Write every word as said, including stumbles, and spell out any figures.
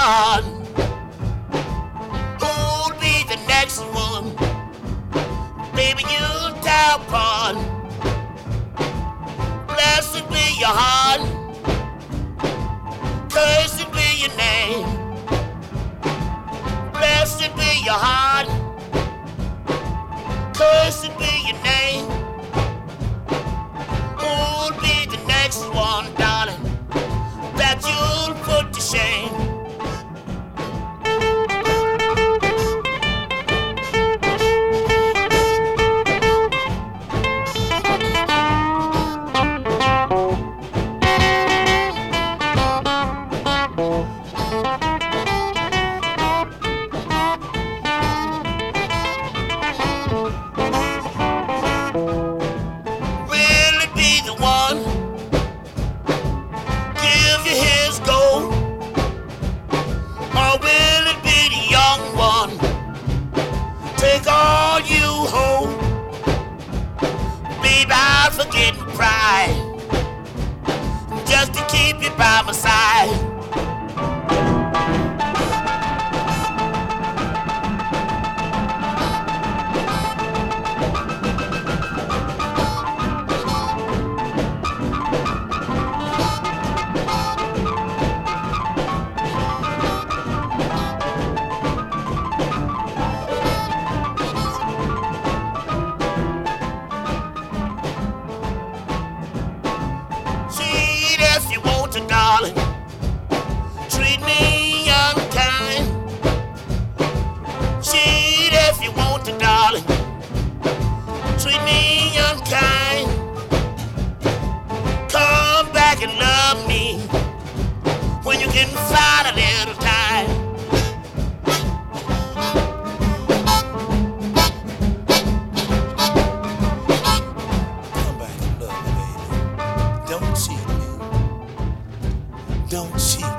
heart. Who'll be the next one? Baby, you'll tear apart. Blessed be your heart. Cursed be your name. Blessed be your heart. Cursed be your name. Who'll be the next one, darling, that you'll put to shame? Take all you hold. Baby, I'll forget pride just to keep you by my side. Darling, treat me unkind. Cheat if you want to, darling. Treat me unkind. Come back and love me when you can find a little time. Come back and love me, baby. Don't cheat me. Don't cheat.